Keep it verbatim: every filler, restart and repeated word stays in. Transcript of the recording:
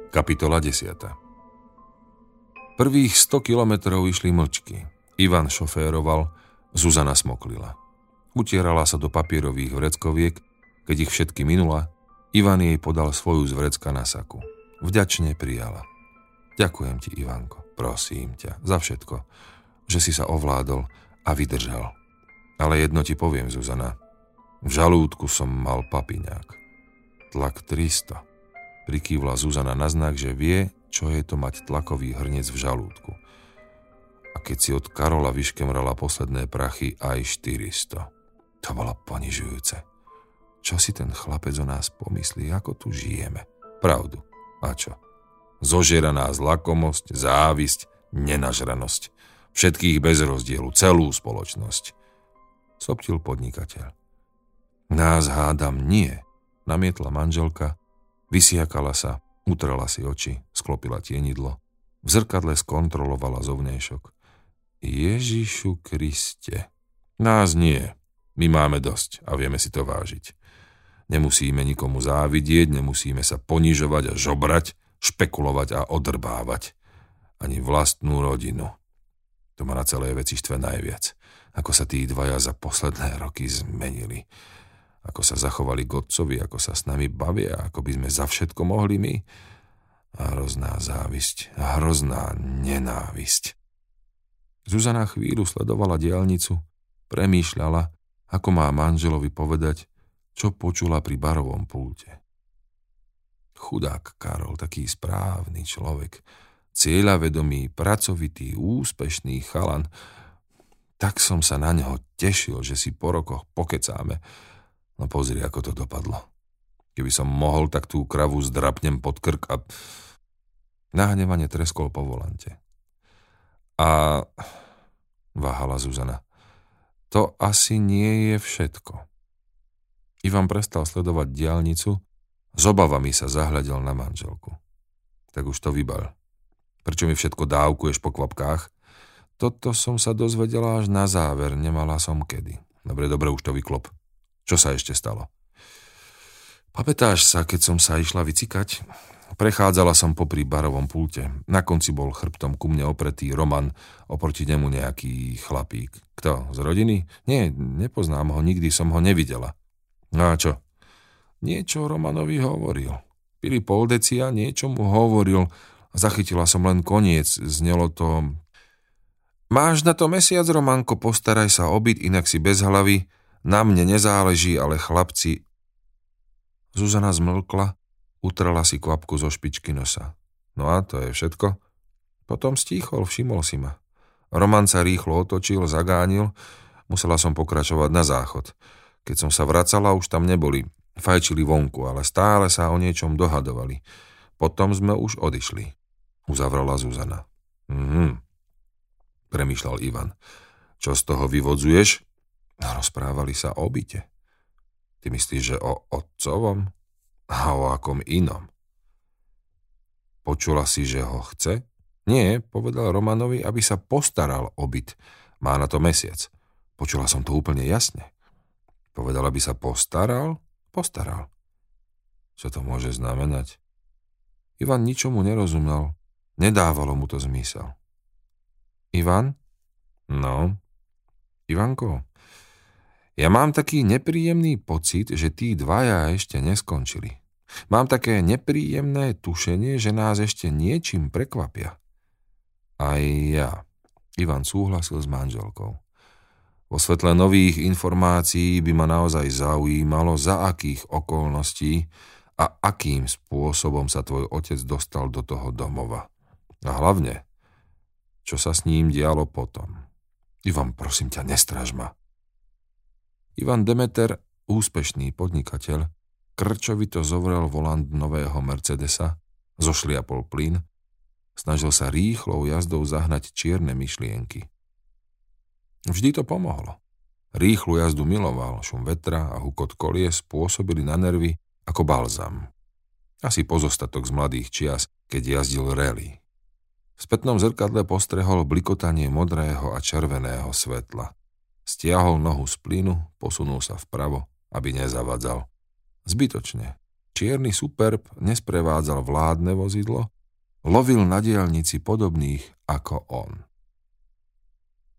Kapitola desiata. Prvých sto kilometrov išli mlčky. Ivan šoféroval, Zuzana smoklila. Utierala sa do papierových vreckoviek, keď ich všetky minula, Ivan jej podal svoju z vrecka na saku. Vďačne prijala. Ďakujem ti, Ivanko, prosím ťa, za všetko, že si sa ovládol a vydržal. Ale jedno ti poviem, Zuzana. V žalúdku som mal papiňák. Tlak tristo. Prikývla Zuzana na znak, že vie, čo je to mať tlakový hrniec v žalúdku. A keď si od Karola vyškemrala posledné prachy aj štyristo. To bolo ponižujúce. Čo si ten chlapec o nás pomyslí, ako tu žijeme? Pravdu. A čo? Zožiera nás lakomosť, závisť, nenažranosť. Všetkých bez rozdielu, celú spoločnosť. Soptil podnikateľ. Nás hádam nie, namietla manželka, vysiakala sa, utrela si oči, sklopila tienidlo, v zrkadle skontrolovala zovnejšok. Ježišu Kriste, nás nie, my máme dosť a vieme si to vážiť. Nemusíme nikomu závidieť, nemusíme sa ponižovať a žobrať, špekulovať a odrbávať. Ani vlastnú rodinu. To ma na celé veci štve najviac. Ako sa tí dvaja za posledné roky zmenili. Ako sa zachovali k otcovi, ako sa s nami bavia, ako by sme za všetko mohli my. A hrozná závisť, a hrozná nenávisť. Zuzana chvíľu sledovala diaľnicu, premýšľala, ako má manželovi povedať, čo počula pri barovom pulte. Chudák Karol, taký správny človek, cieľavedomý, pracovitý, úspešný chalan. Tak som sa na neho tešil, že si po rokoch pokecáme. No pozri, ako to dopadlo. Keby som mohol, tak tú kravu zdrapnem pod krk a... Nahnevane treskol po volante. A... váhala Zuzana. To asi nie je všetko. Ivan prestal sledovať diaľnicu, s obavami sa zahľadil na manželku. Tak už to vybal. Prečo mi všetko dávkuješ po kvapkách? Toto som sa dozvedela až na záver, nemala som kedy. Dobre, dobre, už to vyklop. Čo sa ešte stalo? Pamätáš sa, keď som sa išla vycikať? Prechádzala som popri barovom pulte. Na konci bol chrbtom ku mne opretý Roman, oproti nemu nejaký chlapík. Kto? Z rodiny? Nie, nepoznám ho, nikdy som ho nevidela. No a čo? Niečo Romanovi hovoril. Pili pol deci a niečo mu hovoril. Zachytila som len koniec, znelo to... Máš na to mesiac, Romanko, postaraj sa o byt, inak si bez hlavy. Na mne nezáleží, ale chlapci... Zuzana zmlkla, utrela si kvapku zo špičky nosa. No a to je všetko. Potom stíchol, všimol si ma. Roman sa rýchlo otočil, zagánil, musela som pokračovať na záchod. Keď som sa vracala, už tam neboli. Fajčili vonku, ale stále sa o niečom dohadovali. Potom sme už odišli. Uzavrala Zuzana. Mhm, premýšľal Ivan. Čo z toho vyvodzuješ? Rozprávali sa o byte. Ty myslíš, že o otcovom? A o akom inom? Počula si, že ho chce? Nie, povedal Romanovi, aby sa postaral o byt. Má na to mesiac. Počula som to úplne jasne. Povedal, aby sa postaral? Postaral. Čo to môže znamenať? Ivan ničomu nerozumel. Nedávalo mu to zmysel. Ivan? No? Ivanko? Ja mám taký nepríjemný pocit, že tí dvaja ešte neskončili. Mám také nepríjemné tušenie, že nás ešte niečím prekvapia. Aj ja. Ivan súhlasil s manželkou. Vo svetle nových informácií by ma naozaj zaujímalo, za akých okolností a akým spôsobom sa tvoj otec dostal do toho domova. A hlavne, čo sa s ním dialo potom. Ivan, prosím ťa, nestraž ma. Ivan Demeter, úspešný podnikateľ, krčovito zovrel volant nového Mercedesa, zošliapol plyn, snažil sa rýchlou jazdou zahnať čierne myšlienky. Vždy to pomohlo. Rýchlu jazdu miloval, šum vetra a hukot kolies pôsobili na nervy ako balzam. Asi pozostatok z mladých čias, keď jazdil rally. V spätnom zrkadle postrehol blikotanie modrého a červeného svetla. Stiahol nohu z plynu, posunul sa vpravo, aby nezavadzal. Zbytočne. čierny superb nesprevádzal vládne vozidlo, lovil na diaľnici podobných ako on.